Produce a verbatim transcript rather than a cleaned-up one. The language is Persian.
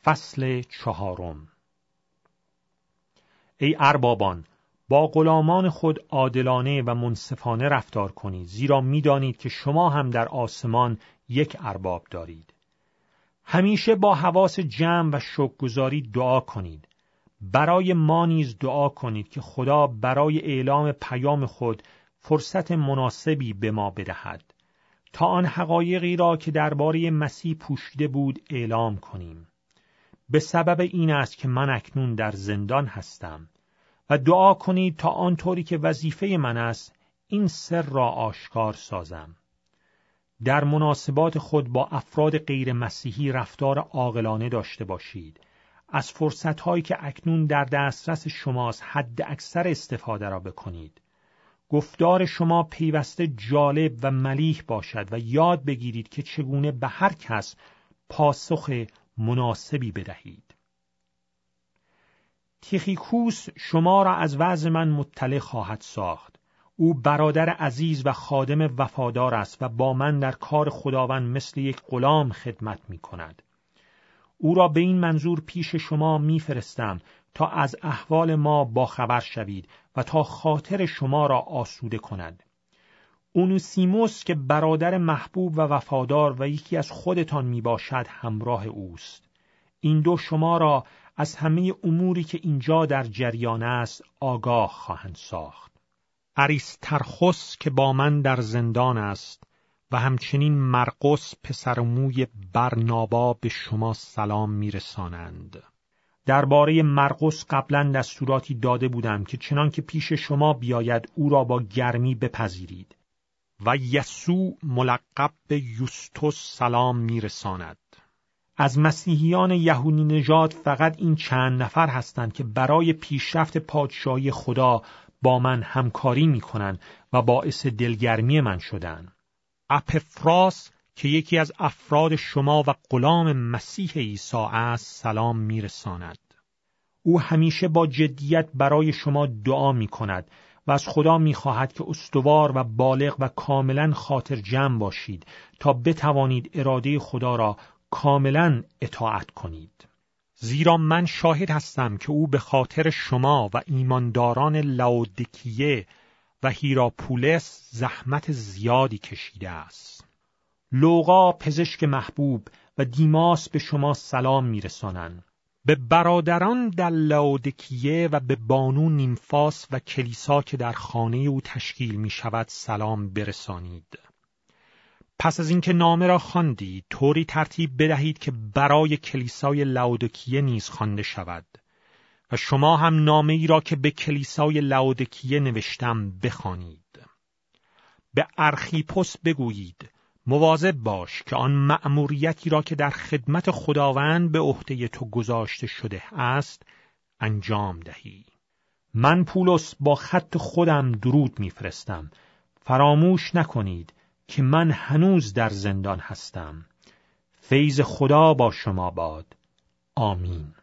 فصل چهارم. ای اربابان، با غلامان خود عادلانه و منصفانه رفتار کنید، زیرا می‌دانید که شما هم در آسمان یک ارباب دارید. همیشه با حواس جمع و شکرگزاری دعا کنید. برای ما نیز دعا کنید که خدا برای اعلام پیام خود فرصت مناسبی به ما بدهد، تا آن حقایقی را که درباره مسیح پوشیده بود اعلام کنیم. به سبب این است که من اکنون در زندان هستم و دعا کنید تا آنطوری که وظیفه من است این سر را آشکار سازم. در مناسبات خود با افراد غیر مسیحی رفتار عاقلانه داشته باشید. از فرصت‌هایی که اکنون در دسترس شماست حد اکثر استفاده را بکنید. گفتار شما پیوسته جالب و ملیح باشد و یاد بگیرید که چگونه به هر کس پاسخ مناسبی بدهید. تیخیکوس شما را از وضع من مطلع خواهد ساخت. او برادر عزیز و خادم وفادار است و با من در کار خداوند مثل یک غلام خدمت می کند. او را به این منظور پیش شما می فرستم تا از احوال ما باخبر شوید و تا خاطر شما را آسوده کند. اونوسیموس که برادر محبوب و وفادار و یکی از خودتان می باشد همراه اوست. این دو شما را از همه اموری که اینجا در جریان است آگاه خواهند ساخت. اریسترخوس که با من در زندان است و همچنین مرقس پسرموی برنابا به شما سلام میرسانند. درباره مرقس قبلا دستوراتی داده بودم که چنان که پیش شما بیاید او را با گرمی بپذیرید. و یسوع ملقب به یوستوس سلام میرساند. از مسیحیان یهودی نژاد فقط این چند نفر هستند که برای پیشرفت پادشاهی خدا با من همکاری میکنند و باعث دلگرمی من شدند. اپفراس که یکی از افراد شما و غلام مسیح عیسی است سلام میرساند. او همیشه با جدیت برای شما دعا میکند و از خدا میخواهد که استوار و بالغ و کاملا خاطر جمع باشید تا بتوانید اراده خدا را کاملا اطاعت کنید. زیرا من شاهد هستم که او به خاطر شما و ایمانداران لاودیکیه و هیراپولس زحمت زیادی کشیده است. لوقا پزشک محبوب و دیماس به شما سلام میرسانند. به برادران در لاودیکیه و به بانو نیمفاس و کلیسا که در خانه او تشکیل می شود سلام برسانید. پس از اینکه نامه را خواندید طوری ترتیب بدهید که برای کلیسای لاودیکیه نیز خوانده شود و شما هم نامه ای را که به کلیسای لاودیکیه نوشتم بخوانید. به ارخیپوس بگویید مواظب باش که آن مأموریتی را که در خدمت خداوند به عهده تو گذاشته شده است انجام دهی. من پولس با خط خودم درود میفرستم. فراموش نکنید که من هنوز در زندان هستم. فیض خدا با شما باد. آمین.